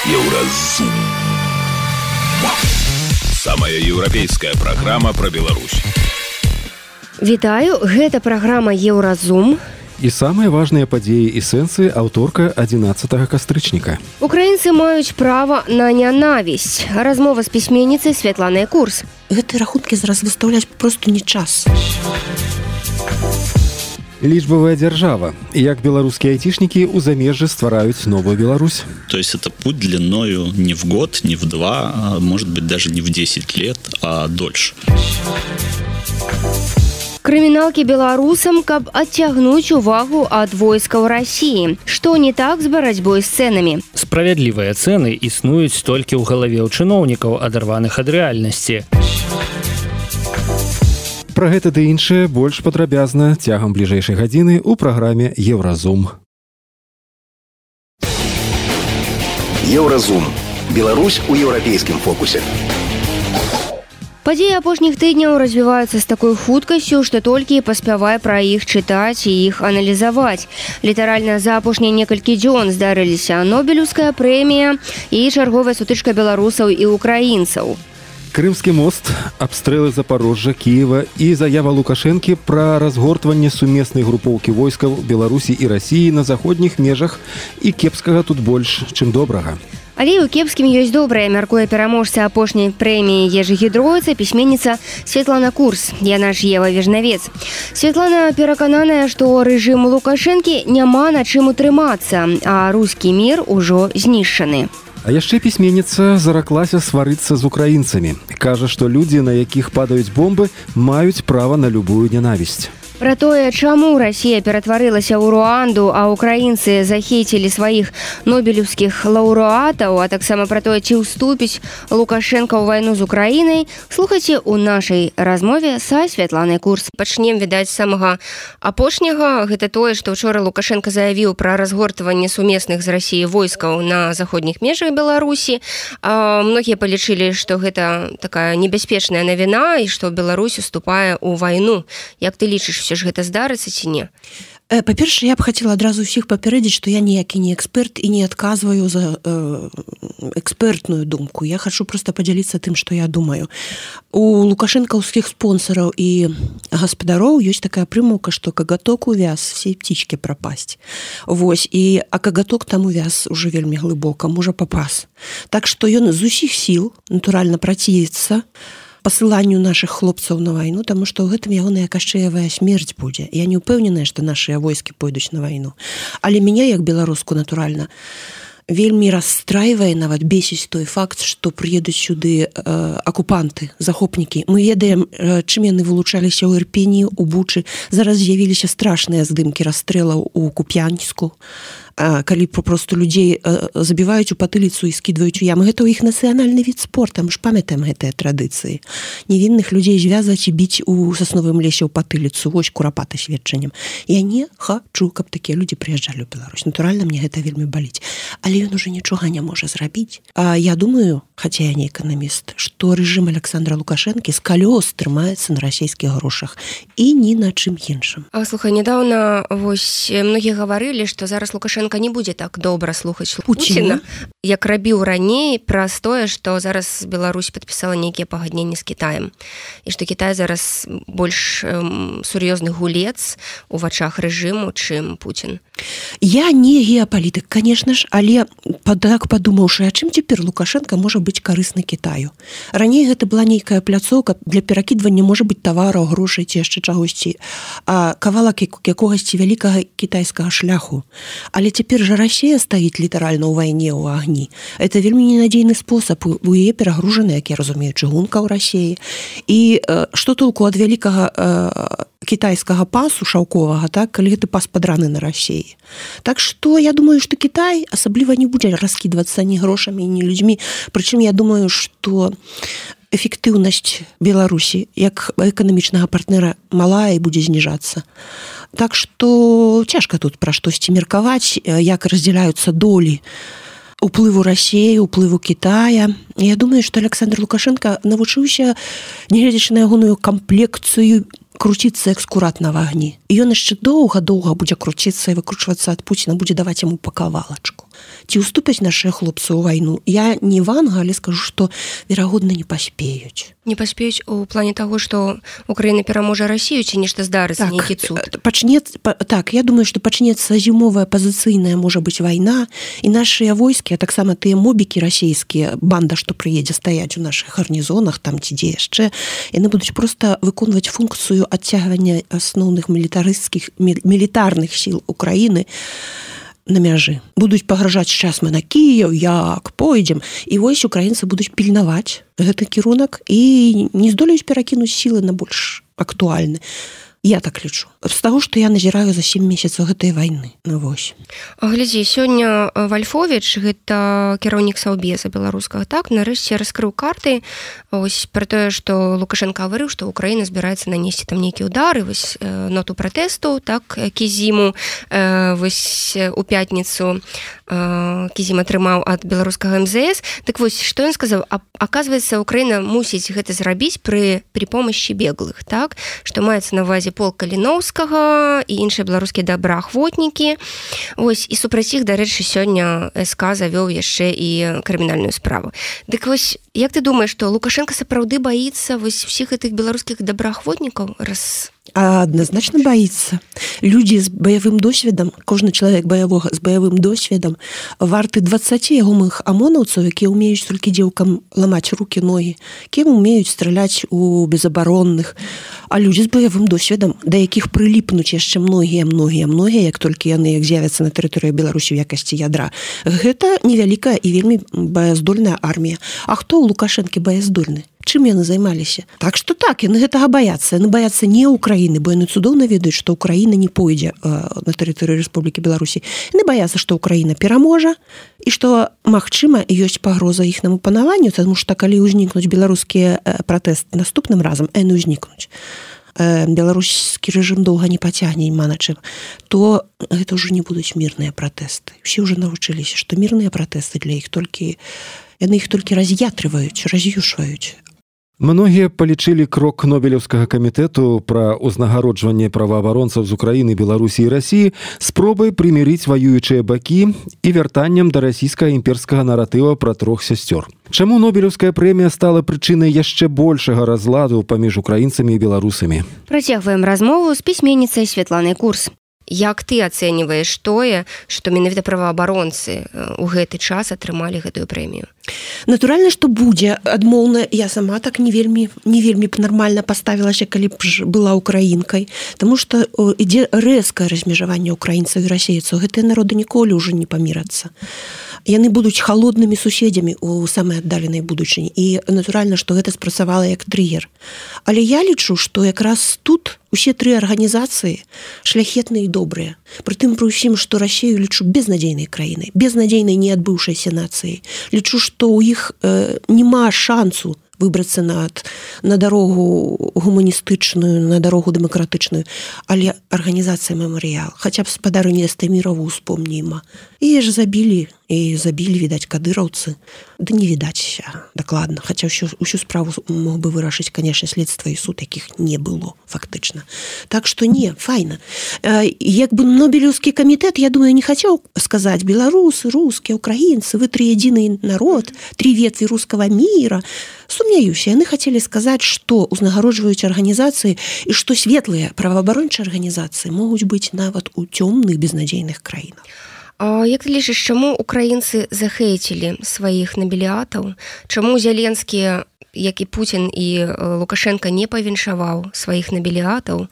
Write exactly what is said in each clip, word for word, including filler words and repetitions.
Еўразум. Самая еўрапейская праграма пра Беларусь. Вітаю, гэта праграма Еўразум. І самыя важныя падзеі і сэнсы аўторка адзінаццатага кастрычніка. Украінцы маюць права на нянавісць. Размова з пісьменніцай Святланай Курс. Гэтыя рахункі зараз выстаўляць просто не час. Лічбавая дзяржава. Як беларускія айцішнікі ў замежжы ствараюць новую Беларусь. То есть это путь длиною не в год, не в два, а может быть даже не в десять лет, а дольше. Крыміналкі беларусам, каб адцягнуць увагу ад войскаў Расіі. Што не так з барацьбой з цэнамі? Справядлівыя цэны існуюць толькі ў галаве ў чыноўнікаў, адарваных ад рэальнасці. Пра гэта ды іншае больш падрабязна цягам бліжэйшай гадзіны ў праграме Еўразум. Еўразум. Беларусь у еўрапейскім фокусе. Падзеі апошніх тыдняў развіваюцца з такой хуткасцю, што толькі паспявай пра іх чытаць і іх аналізаваць. Літаральна за апошнія некалькі дзён здарыліся Нобелеўская прэмія і чарговая сутычка беларусаў і украінцаў. Крымскі мост, абстрэлы Запорожжа, Кіева і заява Лукашэнкі пра разгортванне сумеснай групоўкі войскаў Беларусі і Расіі на заходніх межах, і кепскага тут больш, чым добрага. Але і ў кепскім ёсць добрае, мяркуе пераможца апошняй прэміі Ежы Гідроіца, пісьменніца Святлана Курс. Яна ж Ева Вежнавец. Святлана перакананая, што рэжым Лукашэнкі няма на чым утрымацца, а рускі мір ужо знішчаны. А яшчэ пісьменніца зараклася сварыцца з украінцамі. Кажа, што людзі, на якіх падаюць бомбы, маюць права на любую нянавісць. Пра тое, чаму Расія ператварылася ў Руанду, а украінцы захейцілі сваіх нобелеўскіх лаўрэатаў, а таксама пра тое, ці ўступіць Лукашэнка ў вайну з Украінай, слухайце ў нашай размове са Святланай Курс. Пачнем, відаць, самага апошняга. Гэта тое, што ўчора Лукашэнка заявіў пра разгортванне сумесных з Расіяй войскаў на заходніх межах Беларусі. А, многія палічылі, што гэта такая небяспечная навіна і што Беларусь уступае ў вайну. Як ты лічыш, все ж гэта здарыцца ці не? Па-першае, я б хацела адразу ўсіх папярэдзіць, што я ніякі не эксперт і не адказваю за э, экспертную думку. Я хачу проста падзяліцца тым, што я думаю. У лукашэнкаўскіх спонсараў і гаспадароў ёсць такая прымаўка, што кагаток увяз, все птичкі прапасць. Вось, і а кагаток там увяз уже вельмі глыбока, можа папас. Так што ён з усіх сіл, натуральна, праціецца пасыланню нашых хлопцаў на вайну, таму што ў гэтым ягоная кашчэевая смерць будзе. Я не ўпэўненая, што нашыя войскі пойдуць на вайну. Але мяне, як беларуску, натуральна, вельмі расстрайвае, нават бесіць той факт, што прыедуць сюды э, акупанты, захопнікі. Мы ведаем, э, чым яны вылучаліся ў Ірпені, у Бучы. Зараз з'явіліся страшныя здымкі расстрэлаў у Куп'янску, э, калі попросту людзей э, забіваюць у патыліцу і скідваюць у ямы. Гэта ў іх нацыянальны від спорта, мы ж памятаем гэтыя традыцыі. Невінных людзей звязваць і біць у сасновым лесе ў патыліцу, вось курапаты сведчаннем. Я не хачу, каб такія людзі прыязджалі ў Беларусь. Натуральна, мне гэта вельмі баліць. Але ён уже нічога не можа зрабіць. А я думаю, хаця я не эканаміст, што рэжым Александра Лукашэнкі з калёс трымаецца на расійскіх грошах і ні на чым іншым. А, слухай, нядаўна вось многія гаварылі, што зараз Лукашэнка не будзе так добра слухаць Пуціна, як рабіў раней, праз тое, што зараз Беларусь падпісала нейкія пагадненні з Кітаем. І што Кітай зараз больш эм, сур'ёзны гулец у вачах рэжыму, чым Пуцін. Я не геапалітык, конечно ж, але так падумаўшы, а чым цяпер Лукашэнка можа быць карысны Кітаю? Раней гэта была нейкая пляцоўка для перакідвання, можа быць, тавараў, грошай ці яшчэ чагосьці, а кавалак якогасьці вялікага кітайскага шляху. Але цяпер жа Расія стаіць літаральна ў вайне, ў агні. Это вельмі ненадзейны спосаб. У яе перагружаны, як я разумею, чыгунка ў Расіі. І э, што толку ад вялікага э, кітайскага пасу шаўковага, так, калі гэты пас падраны на Расіі. Так што я думаю, што Кітай асабліва не будзе раскідвацца ні грошамі, ні людзьмі. Прычым я думаю, што эфектыўнасць Беларусі як эканамічнага партнера малая і будзе зніжацца. Так што цяжка тут пра штосьці меркаваць, як раздзяляюцца долі уплыву Расіі, уплыву Кітая. Я думаю, што Александр Лукашенко навучыўся, нягледзячы на ягоную камплекцыю, круціцца як скурат на вагні. І ён яшчэ доўга-доўга будзе круціцца і выкручвацца ад Пуціна, будзе даваць яму па кавалачку. Ці ўступяць нашыя хлопцы ў вайну? Я не ванга, але скажу, што верагодна не паспеюць. Не паспеюць у плане таго, што Украіна пераможа Расію, ці нешта здарыцца, так, нейкі цуд? Пачнецца, так, я думаю, што пачнецца зімовая пазіцыйная, можа быць, вайна, і нашыя войскі, а таксама тыя мобікі расійскія, банда, што прыедзе стаяць у нашых гарнізонах, там ці дзе яшчэ, яны будуць проста выконваць функцыю адцягвання асноўных мілітарысцкіх, мілітарных сіл Украіны на мяжы. Будуць пагражаць, час мы на Кіеў, як пойдзем, і вось украінцы будуць пільнаваць гэты кірунак і не здолеюць перакінуць сілы на больш актуальны. Я так лічу. З таго, што я назіраю за сем месяцаў гэтай вайны. Ну, вось. Глядзі, сёння Вальфовіч, гэта кіраўнік Саўбеза беларускага, так, нарэшце раскрыў карты ось пра тое, што Лукашенко гаварыў, што Украіна збіраецца нанесці там нейкі удары, вось ноту пратэсту, так, Кізіму, вось у пятніцу Кізім атрымаў ад беларускага эм зэ эс. Так вось, што ён сказаў? Аказваецца, Украіна мусіць гэта зрабіць пры, пры помощі беглых, так, што маецца на увазе полк Каліноўскага і іншыя беларускія добраахвотнікі. Вось, і супраць іх, дарэчы, сёння эс ка завёў яшчэ і крымінальную справу. Дык вось, як ты думаеш, што Лукашенко сапраўды баіцца вось усіх гэтых беларускіх добраахвотнікаў? Раз... Адназначна баіцца. Людзі з баявым досведам, кожны чалавек баявога з баявым досведам варты дваццаці ягомых амонаўцаў, якія ўмеюць толькі дзеўкам ламаць рукі, ногі, якія ўмеюць страляць у безабаронных. А людзі з баявым досведам, да якіх прыліпнуць яшчэ многія, многія, многія, як толькі яны як з'явяцца на тэрыторыі Беларусі ў якасці ядра. Гэта невялікая і вельмі баяздольная армія. А хто ў Лукашэнкі баяздольны? Чым яны займаліся? Так што так, яны гэтага баяцца. Яны баяцца не Украіны, бо яны цудоўна ведаюць, што Украіна не пойдзе на тэрыторыю Рэспублікі Беларусі. Яны баяцца, што Украіна пераможа і што, магчыма, ёсць пагроза іхнаму панаванню, таму што калі ўзнікнуць беларускія пратэсты наступным разам, яны ўзнікнуць. Беларускі рэжым доўга не пацягне, няма на чым, то гэта ўжо не будуць мірныя пратэсты. Усе ўжо навучыліся, што мірныя пратэсты для іх толькі, яны іх толькі раз'ятрываюць, раз'юшваюць. Многія палічылі крок Нобелеўскага камітэту пра ўзнагароджванне праваабаронцаў з Украіны, Беларусі і Расіі спробай прымірыць ваюючыя бакі і вяртаннем да расійскага імперскага наратыва пра трох сясцёр. Чаму Нобелеўская прэмія стала прычынай яшчэ большага разладу паміж украінцамі і беларусамі? Працягваем размову з пісьменніцай Святланай Курс. Як ты ацэньваеш тое, што менавіта праваабаронцы ў гэты час атрымалі гэтую прэмію? Натуральна, што будзе адмоўна. Я сама так не вельмі, не вельмі нармальна паставілася, калі б ж была украінкай, таму што ідзе рэзкае размежаванне украінцаў і расейцаў. Гэтыя народы ніколі ўжо не памірацца. Яны будуць халоднымі суседзямі ў самай аддаленай будучыні. І натуральна, што гэта спрацавала як трыгер. Але я лічу, што якраз тут усе тры арганізацыі шляхетныя і добрыя. Прытым пры ўсім, што Расію лічу безнадзейнай краінай, безнадзейнай не адбыўшайся нацыяй. Лічу, што ў іх э, няма шансу выбрацца на, на дарогу гуманістычную, на дарогу дэмакратычную, але арганізацыя мемарыял, хаця б спадару Нестамірову успомніма. І ж забілі, і забілі, відаць, кадыраўцы. Да не відаць дакладна, хаця ўсю, усю справу мог бы вырашыць, канешне, следства і суд, якіх не было, фактычна. Так што не, файна. Як бы Нобелеўскі камітэт, я думаю, не хацеў сказаць, беларусы, рускія, украінцы, вы тры адзіны народ, тры ветві рускага міра. Сумняюся, яны хацелі сказаць, што узнагароджваюць арганізацыі і што светлыя праваабарончыя арганізацыі могуць быць нават у цёмных безнадзейных краінах. А як ты лічыш, чаму украінцы захейцілі сваіх набеліатаў? Чаму Зеленскі, як і Путін і Лукашенко, не павіншаваў сваіх набеліатаў,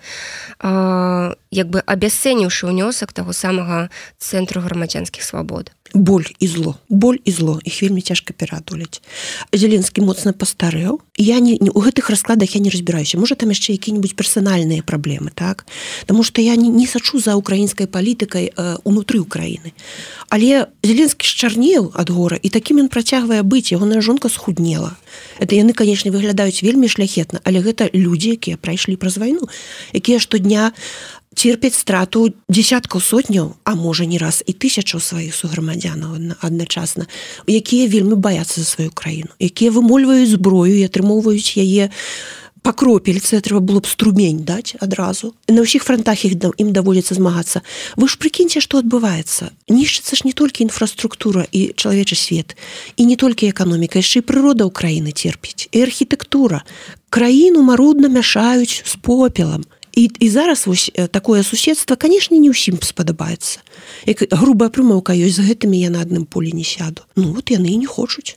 як бы абясцэніўшы ўнёсак таго самага Цэнтру грамадзянскіх свабод? Боль і зло. Боль і зло. Іх вельмі цяжка пераадолець. Зеленскі моцна пастарэў. Я не, не, у гэтых раскладах я не разбіраюся. Можа, там яшчэ якія-небудзь персанальныя праблемы, так? Таму што я не, не сачу за украінскай палітыкай э, унутры Украіны. Але Зеленскі счарнеў ад гора, і такім ён працягвае быць. Ягоная жонка схуднела. Это яны, канешне, выглядаюць вельмі шляхетна, але гэта людзі, якія прайшлі праз вайну, якія штодня церпяць страту дзесяткаў сотняў, а можа не раз і тысячаў сваіх суграмадзянаў адначасна, якія вельмі баяцца за сваю краіну, якія вымольваюць зброю і атрымоўваюць яе па кропельцы, трэба было б струмень даць адразу. На ўсіх франтах іх, ім даводзіцца змагацца. Вы ж прыкіньце, што адбываецца. Нішчыцца ж не толькі інфраструктура і чалавечы свет, і не толькі эканоміка, яшчэ і прырода ўкраіны терпіць, і архітэктура. Краіну марудна мяшаюць з попелам. І, і зараз вось такое суседства, канешне, не ўсім спадабаецца. Як грубая прымаўка ёсць, за гэтымі я на адным полі не сяду. Ну, вот яны і не хочуць.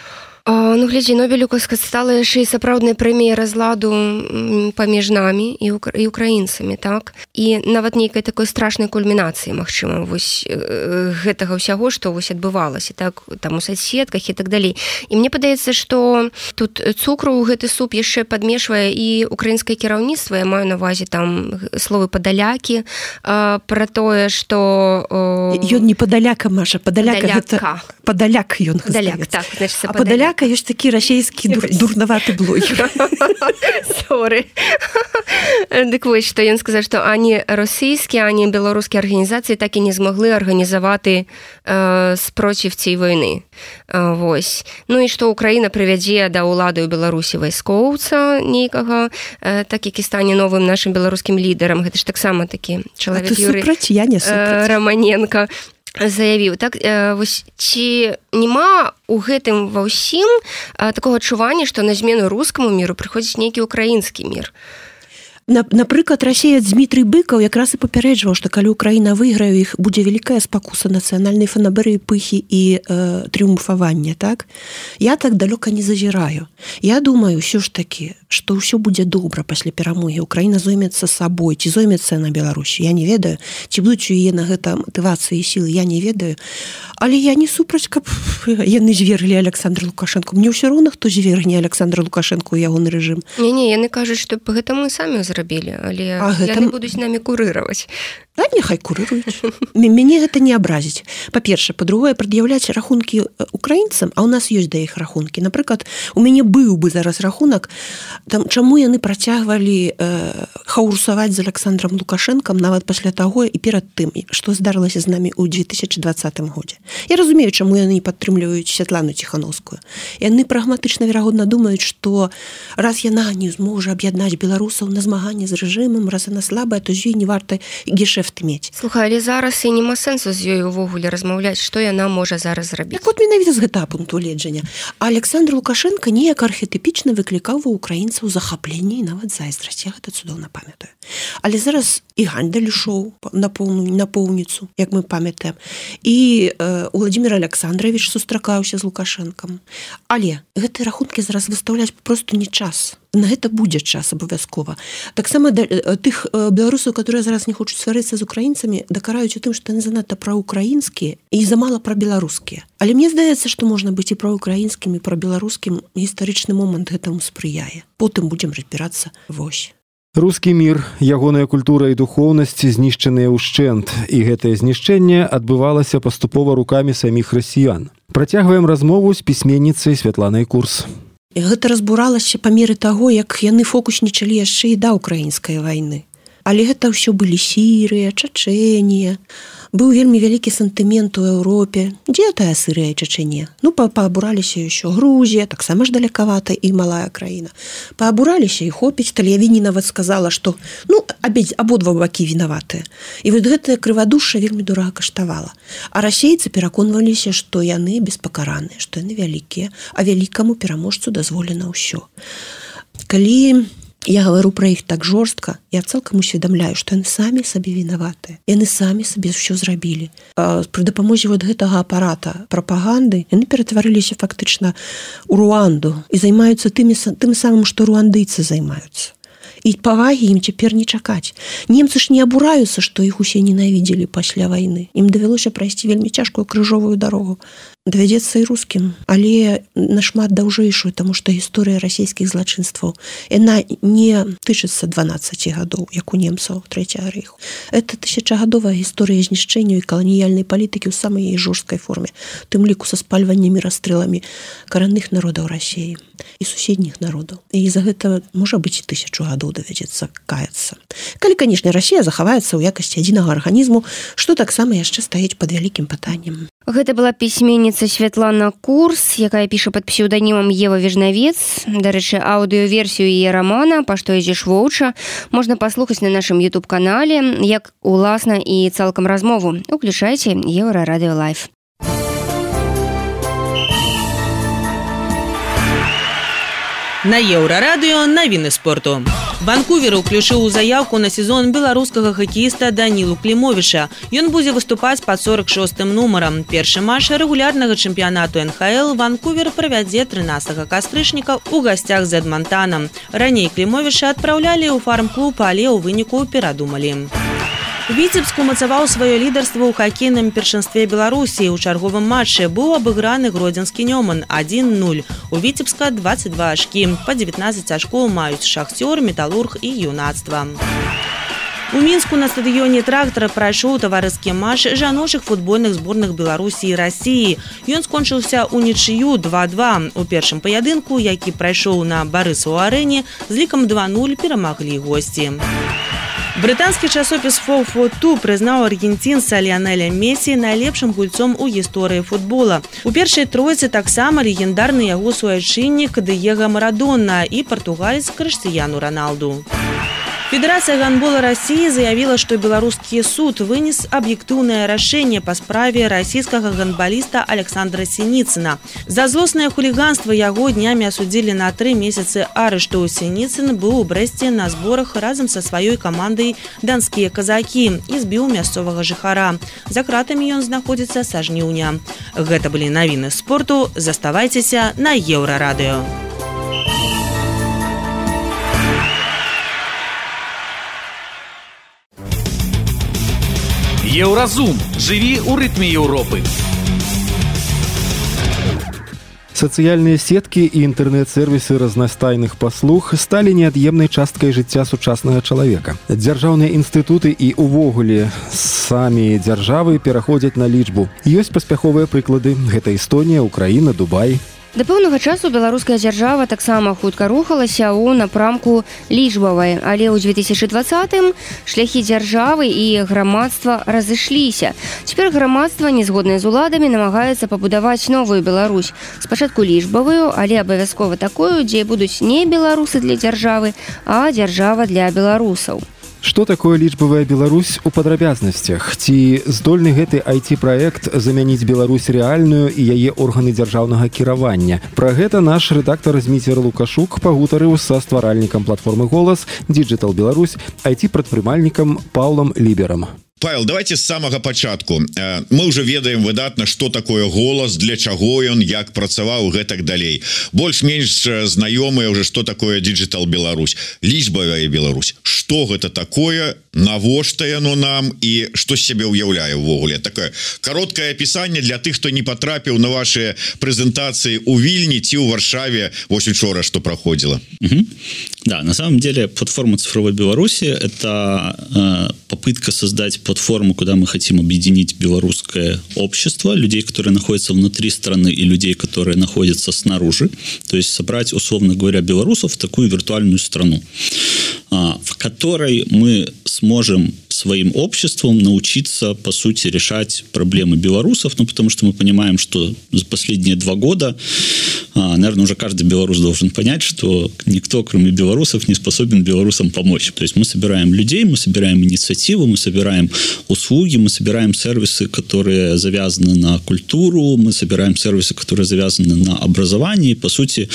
А, ну, глядзі, Нобелевка стала яшчэ і сапраўдная прэмія разладу паміж намі і, укра... і украінцамі, так? І нават нейкай такой страшнай кульмінацыі, магчыма, вось гэтага ўсяго, што вось адбывалася, так? Там у соцсетках і так далей. І мне падаецца, што тут цукру ў гэты суп яшчэ падмешвае і украінскае кіраўніцтва, я маю на ўвазе там словы падалякі, а, пра тое, што... О... Ён не падаляка, Маша, падаляка. Падаляка. Гэта... Падаляк ён. Падаляк, так, значит, а падаляк ёсць такі расійскі дур, дурнаваты блогер. Соры. Дык вось, што ён сказаў, што ані расійскія, ані беларускія арганізацыі так і не змаглі арганізаваты э, спроціў цій войны. Э, вось. Ну і што Украіна прывядзе да ўлады ў Беларусі вайскоўца нейкага, э, так як і стане новым нашым беларускім лідарам. Гэта ж таксама такі чалавек Юрый э, Романенко заявіў. Так, э, вось, ці нема у гэтым ва ўсім э, такога адчування, што на змену рускаму міру прыходзіць нейкі ўкраінскі мір? Напрыклад, расеец Дмітрый Быкаў якраз і папярэджваў, што калі Украіна выйграе, іх будзе вялікая спакуса нацыянальнай фанаберыі, пыхі і э, трыумфавання, так? Я так далёка не зазіраю. Я думаю, ўсё ж такі, што ўсё будзе добра пасля перамогі. Украіна зоймецца сабой, ці зоймецца на Беларусі, я не ведаю. Ці будуць у яе на гэта матывацыі і сілы, я не ведаю. Але я не супраць, каб яны звергли Александра Лукашенко. Мне ўсё роўна, хто звергне Александра Лукашенко і ягоны рэжым. Не-не, яны кажуць, што гэта мы самі зрабілі, але а яны гэта... будуць намі курыраваць. Да, няхай курыруюць. Мяне гэта не абразіць. Па-першае, па-другое, прад'яўляць рахункі украінцам, а ў нас ёсць да іх рахункі. Напрыклад, у мяне быў бы зараз рахунак, там, чаму яны працягвалі э, хаурсаваць з Александром Лукашенком нават пасля таго і перад тым, што здарылася з намі ў две тысячы двадцатым годзе. Я разумею, чаму яны падтрымліваюць Святлану Ціхановскую. Яны прагматычна, верагодна, думаюць, што раз яна не зможа аб'яднаць беларусаў на змаганне з рэжымам, раз яна слабая, то з ёй не варта гешэфт мець. Слухай, але зараз і нема сэнсу з ёй увогуле размаўляць, што яна можа зараз зрабіць. Так от менавіта з гэтага пункту гледжання. А Александр Лукашенко неяк архетыпічна выклікаў ва украінцаў захапленне і нават зайздрасць. Я гэта цудоўна памятаю. Але зараз і Гандаль ішоў на поўну, на поўніцу, як мы памятаем. І э, Владимир Александрович сустракаўся з Лукашенком. Але гэтыя рахункі зараз выстаўляць просто не час. На гэта будзе час абавязкова. Таксама тых беларусаў, которые зараз не хочуць сварыцца з украінцамі, дакараюць у тым, што яны занадта праўкраінскія і замала прабеларускія. Але мне здаецца, што можна быць і праўкраінскім, і прабеларускім, гістарычны момант гэтаму спрыяе. Потым будзем разбірацца вось. Рускі мір, ягоная культура і духоўнасць знішчаныя ўшчэнт, і гэтае знішчэнне адбывалася паступова рукамі саміх расіян. Працягваем размову з пісьменніцай Святланай Курс. І гэта разбуралася па меры таго, як яны фокуснічалі яшчэ і да украінскай вайны. Але гэта ўсё былі Сірыя, Чачэнія. Быў вельмі вялікі сантымент у Еўропе. Дзе тая Сірыя і Чачэнія? Ну, паабураліся яшчэ Грузія, таксама ж далекавата і малая краіна. Паабураліся і хопіць. Тальявіні нават сказала, што ну, абодва бакі вінаватыя. І вот гэтая крывадушша вельмі дорага каштавала. А расейцы пераконваліся, што яны беспакараныя, што яны вялікія, а вялікаму пераможцу дазволена ўсё. Калі я говорю про іх так жорстка, я цалкам усведамляю, што яны самі сабе вінаватыя. Яны самі сабе ўсё зрабілі. Пры дапамозе вот гэтага апарата прапаганды яны ператварыліся фактычна ў Руанду і займаюцца тымі, тым самым, што руандыйцы займаюцца. І павагі ім цяпер не чакаць. Немцы ж не абураюцца, што іх усе ненавідзелі пасля вайны. Ім давялося прайсці вельмі цяжкую крыжовую дарогу. Давядзецца і рускім, але нашмат даўжэйшую, таму што гісторыя расійскіх злачынстваў, яна не тычыцца дванаццаці гадоў, як у немцаў Трэцяга рэйху. Это тысячагадовая гісторыя знішчэння і каланіяльнай палітыкі ў самай яе жорсткай форме, тым ліку са спальваннямі, расстрэлами карэнных народаў Расіі і суседніх народаў. І за гэта, можа быць, і тысячу гадоў давядзецца каяцца. Калі, канешне, Расія захаваецца ў якасці адзінага арганізму, што таксама яшчэ стаіць пад вялікім пытаннем. Гэта была пісьменніца пісьменніца Святлана Курс, якая піша пад псеўданімам Ева Вежнавец. Дарэчы, аўдыёверсію яе рамана «Па што ідзеш воўча» можна паслухаць на нашым ютуб-канале, як уласна і цалкам размову. Уключайце Еўрарадыё Лайф. На Еўрарадыё навіны спорту. Ванкувер уключыў у заявку на сезон беларускага хакеіста Данілу Клімовіча. Ён будзе выступаць пад сорок шостым нумарам. Першы матч рэгулярнага чэмпіянату эн ха эл Ванкувер правядзе трынаццатага кастрычніка ў гасцях з Эдмантанам. Раней Клімовіча адпраўлялі ў фарм-клуб, але ў выніку перадумалі. Віцебск умацаваў сваё лідарства ў хакейным першынстве Беларусі. У чарговым матчы быў абыграны гродзенскі Нёман адзін нуль. У Віцебска дваццаць два ачкі. Па дзевятнаццаць ачкоў маюць Шахцёр, Металург і Юнацтва. У Мінску на стадыёне «Трактар» прайшоў таварыскі матч жаночых футбольных зборных Беларусі і Расіі. Ён скончыўся ўнічыю два два. У першым паядынку, які прайшоў на Барысаў-арэне, з лікам два нуль перамаглі госці. Брытанскі часопіс фоу фор ту прызнаў аргенцінца Ліанеля Месі найлепшым гульцом у гісторыі футбола. У першай тройцы таксама легендарны яго суайчыннік Дыега Марадона і партугалец Крыштыяну Роналду. Федэрацыя гандбола Расіі заявіла, што беларускі суд вынес аб'ектыўнае рашэнне па справе расійскага гандбаліста Александра Сініцына. За злоснае хуліганства яго днямі асудзілі на тры месяцы арышту. Сініцын быў у Брэсце на зборах разам са сваёй камандай «Данскія казакі» і збіў мясцовага жыхара. За кратамі ён знаходзіцца са жніўня. Гэта былі навіны спорту. Заставайцеся на Еўрарадыё. Еўразум. Жыві ў рытме Еўропы. Сацыяльныя сеткі і інтэрнэт-сервісы разнастайных паслуг сталі неад'емнай часткай жыцця сучаснага чалавека. Дзяржаўныя інстытуты і ўвогуле самі дзяржавы пераходзяць на лічбу. Ёсць паспяховыя прыклады. Гэта Эстонія, Украіна, Дубай. Да пэўнага часу беларуская дзяржава таксама хутка рухалася ў напрамку лічбавай, але ў две тысячы дваццатым шляхі дзяржавы і грамадства разышліся. Цяпер грамадства, незгоднае з уладамі, намагаецца пабудаваць новую Беларусь. Спачатку лічбавую, але абавязкова такую, дзе будуць не беларусы для дзяржавы, а дзяржава для беларусаў. Што такое лічбавая Беларусь у падрабязнасцях? Ці здольны гэты ай ти-праект замяніць Беларусь рэальную і яе органы дзяржаўнага кіравання? Пра гэта наш рэдактар Зміцер Лукашук пагутарыў са стваральнікам платформы «Голас», Digital Беларусь, ай ти-прадпрымальнікам Паўлам Ліберам. Павел, давайте с самого початку. Мы уже ведаем выдатна, что такое голос, для чаго ён, як працаваў, гэтак далей. Больш-менш знаёмыя уже, что такое Digital Беларусь. Лічбавая Беларусь. Что гэта такое, навошта яно нам и что себе уяўляе ўвогуле? Такое короткое описание для тых, хто не потрапіў на ваши презентации у Вильни ці у Варшаве, вось учора, что проходило. Угу. Да, на самом деле платформа «Цифровой Беларуси» — это э, попытка создать платформу, куда мы хотим объединить белорусское общество, людей, которые находятся внутри страны, и людей, которые находятся снаружи. То есть собрать, условно говоря, белорусов в такую виртуальную страну, э, в которой мы сможем своим обществом научиться, по сути, решать проблемы белорусов, ну, потому что мы понимаем, что за последние два года, а, наверное, уже каждый белорус должен понять, что никто, кроме белорусов, не способен белорусам помочь. То есть мы собираем людей, мы собираем инициативу, мы собираем услуги, мы собираем сервисы, которые завязаны на культуру, мы собираем сервисы, которые завязаны на образование. И, по сути,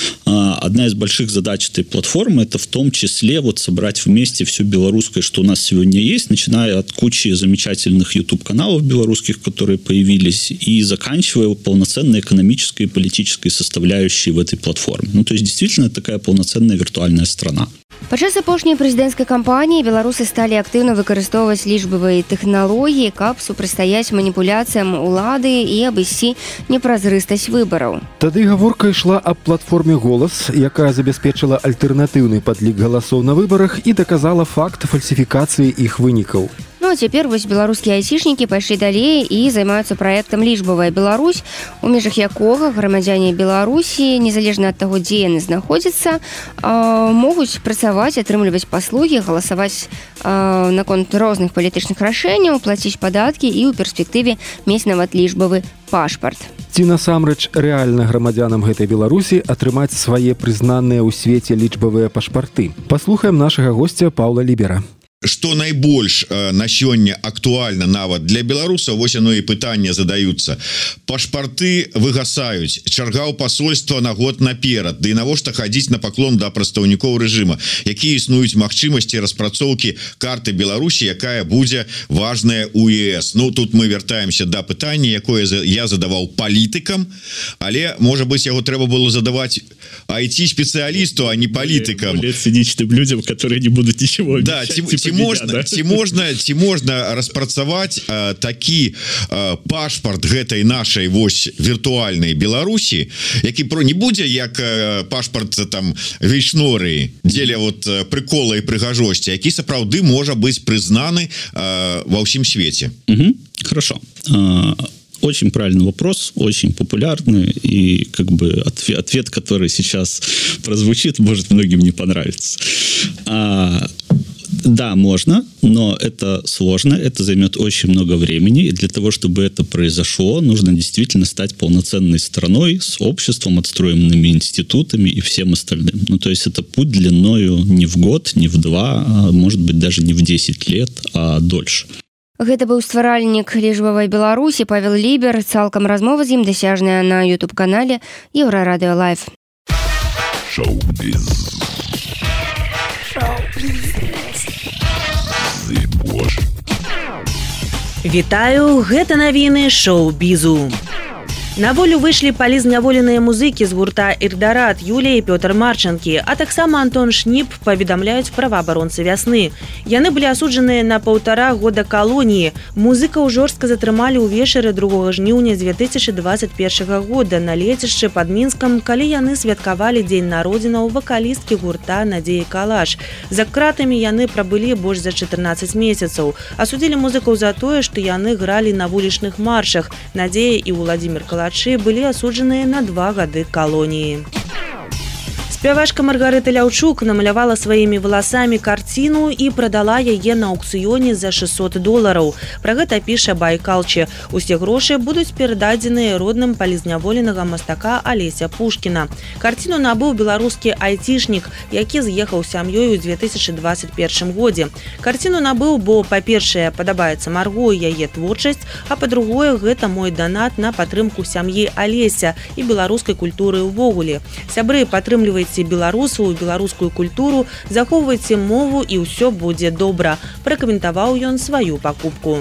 одна из больших задач этой платформы — это в том числе вот собрать вместе всю белорусское, что у нас сегодня есть, начиная от кучи замечательных YouTube-каналов белорусских, которые появились, и заканчивая полноценной экономической и политической составляющей в этой платформе. Ну, то есть, действительно, это такая полноценная виртуальная страна. Падчас апошняй прэзідэнцкай кампаніі беларусы сталі актыўна выкарыстоўваць лічбавыя тэхналогіі, каб супрацьстаяць маніпуляцыям улады і абысці непразрыстасць выбараў. Тады гаворка ішла аб платформе «Голас», якая забяспечыла альтэрнатыўны падлік галасоў на выбарах і даказала факт фальсіфікацыі іх вынікаў. Ну Ну а цяпер вось беларускія айцішнікі пайшлі далей і займаюцца праектам «Лічбавая Беларусь», у межах якога грамадзяне Беларусі, незалежна ад таго, дзе яны знаходзяцца, могуць працаваць, атрымліваць паслугі, галасаваць наконт розных палітычных рашэнняў, плаціць падаткі і ў перспектыве мець нават лічбавы пашпарт. Ці насамрэч рэальна грамадзянам гэтай Беларусі атрымаць свае прызнаныя ў свеце лічбавыя пашпарты? Паслухаем нашага госця Паўла Лібера. Что найбольш э, на сёння актуальна нават для беларусаў, вось яно і пытанне задаюцца. Пашпарты выгасаюць, чарга ў пасольства на год наперад, ды і навошта хадзіць на паклон да прадстаўнікоў рэжыма, якія існуюць магчымасці распрацоўкі карты Беларусі, якая будзе важная у ЕС. Ну тут мы вяртаемся да пытання, якое я задаваў палітыкам, але можа быць яго трэба было задаваць ай ти-спецыялісту, а не палітыкам. Более циничным людям, которые не будут ничего да, обещать, ці, ці можна, да? ці можна, ці можна распрацаваць э, такі э, пашпарт гэтай нашай вось віртуальнай Беларусі, які про не будзе як э, пашпарт там вейшноры, дзеля вот э, прикола і прыгажосці, які сапраўды можа быць прызнаны э, ва ўсім свеце. Угу, хорошо. А... Очень правильный вопрос, очень популярный, и как бы ответ, ответ, который сейчас прозвучит, может многим не понравиться. А, да, можно, но это сложно, это займет очень много времени, и для того, чтобы это произошло, нужно действительно стать полноценной страной с обществом, отстроенными институтами и всем остальным. Ну, то есть это путь длиною не в год, не в два, а может быть даже не в десять лет, а дольше. Гэта быў стваральнік лічбавай Беларусі Павел Лібер. Цалкам размова з ім дасяжная на YouTube-канале Еўрарадыё Лайв. Шоу-біз. Вітаю, гэта навіны шоу-бізу. На волю выйшлі палізняволеныя музыкі з гурта «Ільдарат» Юлія і Пётр Марчанкі, а таксама Антон Шніп паведамляюць праваабаронцы вясны. Яны былі асуджаныя на паўтара года калоніі. Музыкаў жорстка затрымалі ўвечары другога жніўня дзве тысячы дваццаць першага года на лецішчы пад Мінскам, калі яны святкавалі дзень народзінаў вакалісткі гурта Надзеі Калаш. За кратамі яны прабылі больш за чатырнаццаць месяцаў. Асудзілі музыкаў за тое, што яны гралі на вулічных маршах. Надзея і Владзімир Калаш былі асуджаныя на два гады калоніі. Спявачка Маргарыта Ляўчук намалявала сваімі валасамі карціну і прадала яе на аўкцыёне за шэсцьсот долараў. Пра гэта піша Байкалчы. Усе грошы будуць перададзеныя родным палізняволенага мастака Алеся Пушкіна. Карціну набыў беларускі айцішнік, які з'ехаў сям'ёй у дзве тысячы дваццаць першым годзе. Карціну набыў, бо, па-першае, падабаецца Марго і яе творчасць, а па-другое, гэта мой данат на падтрымку сям'і Алеся і беларускай культуры ўвогуле. Сябры, падтрымлівайце беларусаў, беларускую культуру, захоўвайце мову і ўсё будзе добра. Пракаментаваў ён сваю пакупку.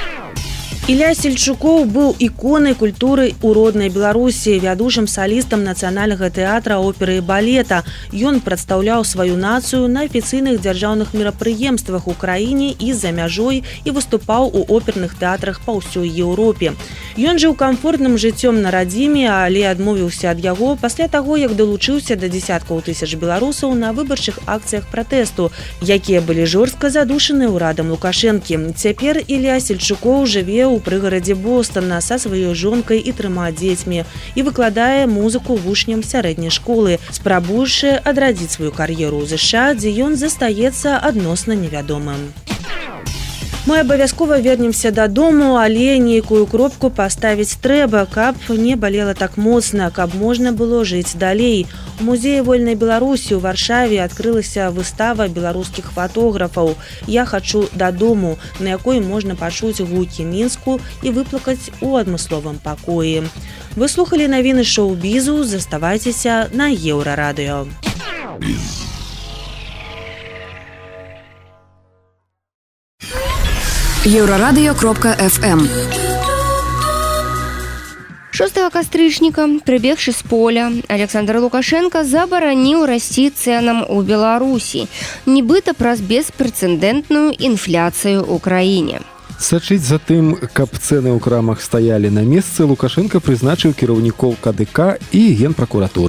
Ілля Сельчукоў быў іконай культуры ў роднай Беларусі, вядучым салістам нацыянальнага тэатра, оперы і балета. Ён прадстаўляў сваю нацыю на афіцыйных дзяржаўных мерапрыемствах у краіне і за мяжой і выступаў у оперных тэатрах па ўсёй Еўропе. Ён жыў камфортным жыццём на радзіме, але адмовіўся ад яго пасля таго, як далучыўся да дзесяткаў тысяч беларусаў на выбарчых акцыях пратэсту, якія былі жорстка задушаны ўрадам Лукашэнкі. Цяпер Ілля Сельчукоў жыве ў прыгарадзе Бостона са сваёй жонкай і трыма дзецьмі і выкладае музыку вучням сярэдняй школы, спрабуючы адрадзіць сваю кар'еру ў ЗША, дзе ён застаецца адносна невядомым. Мы абавязкова вернемся дадому, але нейкую кропку паставіць трэба, каб не балела так моцна, каб можна было жыць далей. У музеі вольнай Беларусі ў Варшаве адкрылася выстава беларускіх фатографаў «Я хачу дадому», на якой можна пачуць гукі Мінску і выплакаць у адмысловым пакоі. Вы слухалі навіны шоу-бізу, заставайцеся на Еўрарадыё. еўрарадыё кропка эф эм. шостага кастрычніка, прыбегшы з поля, Александр Лукашенко забараніў расці цэнам у Беларусі, нібыта праз беспрэцэдэнтную інфляцыю ў краіне. Сачыць за тым, каб цэны ў крамах стаялі на месцы, Лукашенко прызначыў кіраўнікоў ка дэ ка і генпракуратуры.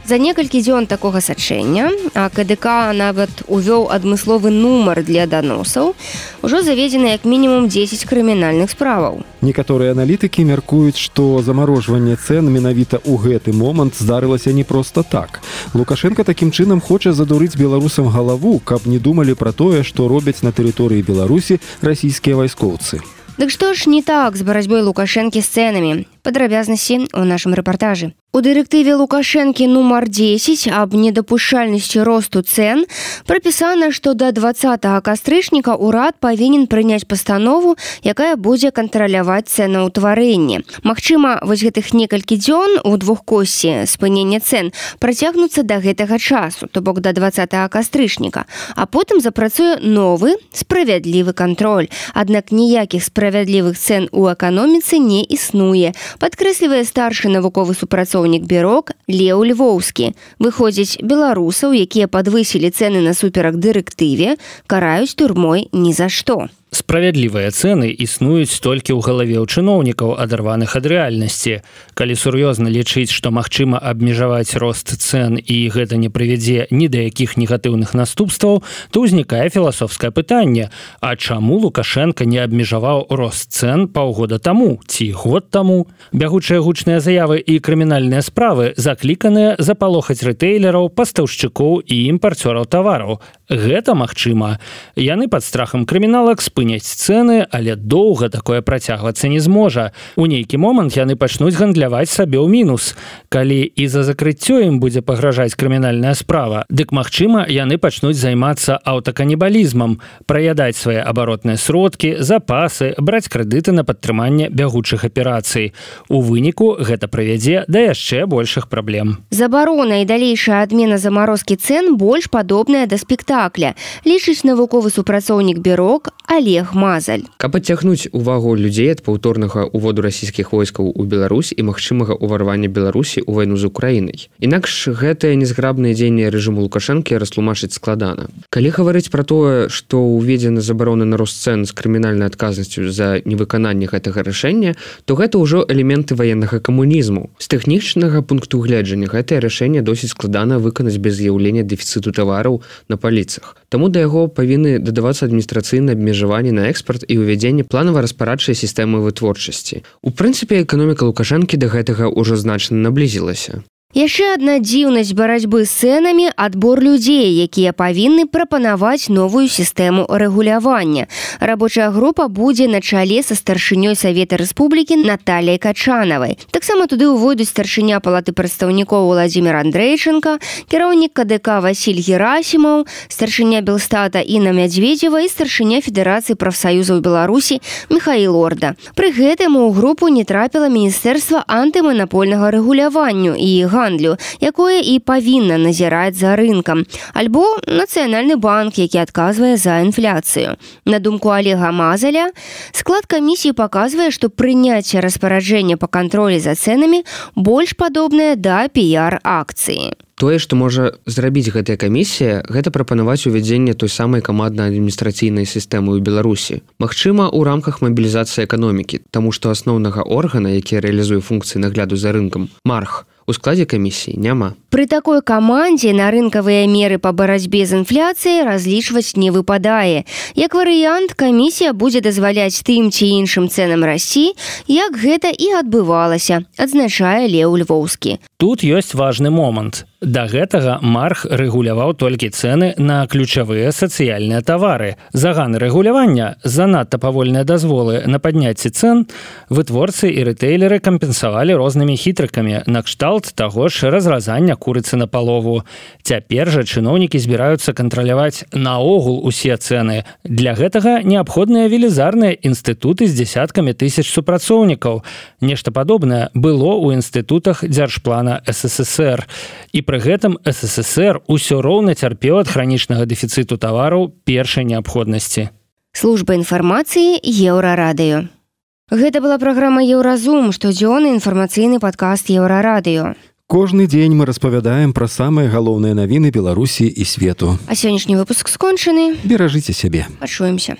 За некалькі дзён такога сачэння КДК нават увёў адмысловы нумар для даносаў, ужо заведзена як мінімум дзесяць крымінальных справаў. Некаторыя аналітыкі мяркуюць, што замарожванне цэн менавіта ў гэты момант здарылася не проста так. Лукашенко такім чынам хоча задурыць беларусам галаву, каб не думалі пра тое, што робяць на тэрыторыі Беларусі расійскія вайскоўцы. Дык што ж не так з барацьбой Лукашэнкі з цэнамі? Падрабязнасці ў нашым рэпартажы. У дырэктыве Лукашэнкі нумар дзесяць аб недапушчальнасці росту цэн прапісана, што да дваццатага кастрычніка ўрад павінен прыняць пастанову, якая будзе кантраляваць цэнаўтварэнне. Магчыма, вось гэтых некалькі дзён у двухкосці спынення цэн працягнуцца да гэтага часу, то бок да дваццатага кастрычніка, а потым запрацуе новы справядлівы кантроль. Аднак ніякіх справядлівых цэн у эканоміцы не існуе, падкрэслівае старшы навуковы супрацоўнік Бюрок Леў Львоўскі. Выходзіць, беларусаў, якія падвысілі цэны насуперак дырэктыве, караюць турмой ні за што. Справядлівыя цэны існуюць толькі ў галаве ў чыноўнікаў, адарваных ад рэальнасці. Калі сур'ёзна лічыць, што магчыма абмежаваць рост цэн і гэта не прывядзе ні да якіх негатыўных наступстваў, то ўзнікае філасофскае пытанне: а чаму Лукашенко не абмежаваў рост цэн паўгода таму ці год таму? Бягучыя гучныя заявы і крымінальныя справы закліканыя запалохаць рэтэйлераў, пастаўшчыкоў і імпарцёраў тавараў. Гэта магчыма. Яны пад страхам крыміналак спыняць цэны, але доўга такое працягвацца не зможа. У нейкі момант яны пачнуць гандляваць сабе ў мінус. Калі і за закрыццё ім будзе пагражаць крымінальная справа, дык, магчыма, яны пачнуць займацца аўтаканібалізмам, праядаць свае абаротныя сродкі, запасы, браць крэдыты на падтрыманне бягучых аперацый. У выніку гэта прывядзе да яшчэ большых праблем. Забарона і далейшая адмена замарозкі цэн больш падобная да спектакля, лічыць навуковы супрацоўнік Бюрок Олег Мазаль. Каб адцягнуць увагу людзей ад паўторнага ўводу расійскіх войскаў у Беларусь і магчымага ўварвання Беларусі ў вайну з Украінай. Інакш гэтыя незграбныя дзеянні рэжыму Лукашэнкі растлумачыць складана. Калі гаварыць пра тое, што ўведзена забарона на рост цэн з крымінальнай адказнасцю за невыкананне гэтага рашэння, то гэта ўжо элементы ваеннага камунізму. З тэхнічнага пункту гледжання гэтае рашэнне досыць складана выканаць без з'яўлення дэфіцыту тавараў на паліцах. Таму да яго павінны дадавацца адміністрацыйныя абмежаванні на экспарт і ўвядзенне планава-распарадчай сістэмы вытворчасці. У прынцыпе, эканоміка Лукашэнкі да гэтага ўжо значна наблізілася. Яшчэ адна дзіўнасць барацьбы з цэнамі – адбор людзей, якія павінны прапанаваць новую сістэму рэгулявання. Рабочая група будзе на чале са старшынёй Савета Рэспублікі Натальяй Качанавай. Таксама туды ўвойдуць старшыня Палаты прадстаўнікоў Владзімір Андрэйчынка, кіраўнік КДК Васіль Герасімаў, старшыня Белстата Інна Мядзведзева і старшыня Федэрацыі прафсаюзаў Беларусі Міхаіл Орда. Пры гэтым у групу не трапіла Міністэрства антыманапольнага рэгулявання і гандлю, якое і павінна назіраць за рынкам, альбо Нацыянальны банк, які адказвае за інфляцыю. На думку Олега Мазаля, склад камісіі паказвае, што прыняцце распараджэння па кантролі за цэнамі больш падобнае да піяр-акцыі. Тое, што можа зрабіць гэтая камісія, гэта прапанаваць увядзенне той самай камандна-адміністрацыйнай сістэмы ў Беларусі. Магчыма, у рамках мабілізацыі эканомікі, таму што асноўнага органа, які рэалізуе функцыі нагляду за рынкам, Марх, у складзе камісіі няма. Пры такой камандзе на рынкавыя меры па барацьбе з інфляцыяй разлічваць не выпадае. Як варыянт, камісія будзе дазваляць тым ці іншым цэнам расці, як гэта і адбывалася, адзначае Леў Львоўскі. Тут ёсць важны момант. Да гэтага Марх рэгуляваў толькі цэны на ключавыя сацыяльныя тавары. Заганы рэгулявання, занадта павольныя дазволы на падняцце цэн, вытворцы і рэтэйлеры кампенсавалі рознымі хітрыкамі, накшталт таго ж разразання курыцы на палову. Цяпер жа чыноўнікі збіраюцца кантраляваць наогул усе цэны. Для гэтага неабходныя велізарныя інстытуты з дзясяткамі тысяч супрацоўнікаў. Нешта падобнае было ў інстытутах дзяржплана эс эс эс эр. І пры гэтым эс эс эс эр усё роўна цярпеў ад хранічнага дэфіцыту тавараў першай неабходнасці. Служба інфармацыі Еўрарадыё. Гэта была праграма Еўразум, штодзённы інфармацыйны падкаст Еўрарадыё. Кожны дзень мы распавядаем пра самыя галоўныя навіны Беларусі і свету. А сённяшні выпуск скончаны. Беражыце сябе. Пачуемся.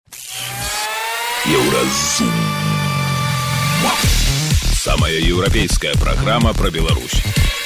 Еўразум. Самая еўрапейская праграма пра Беларусь.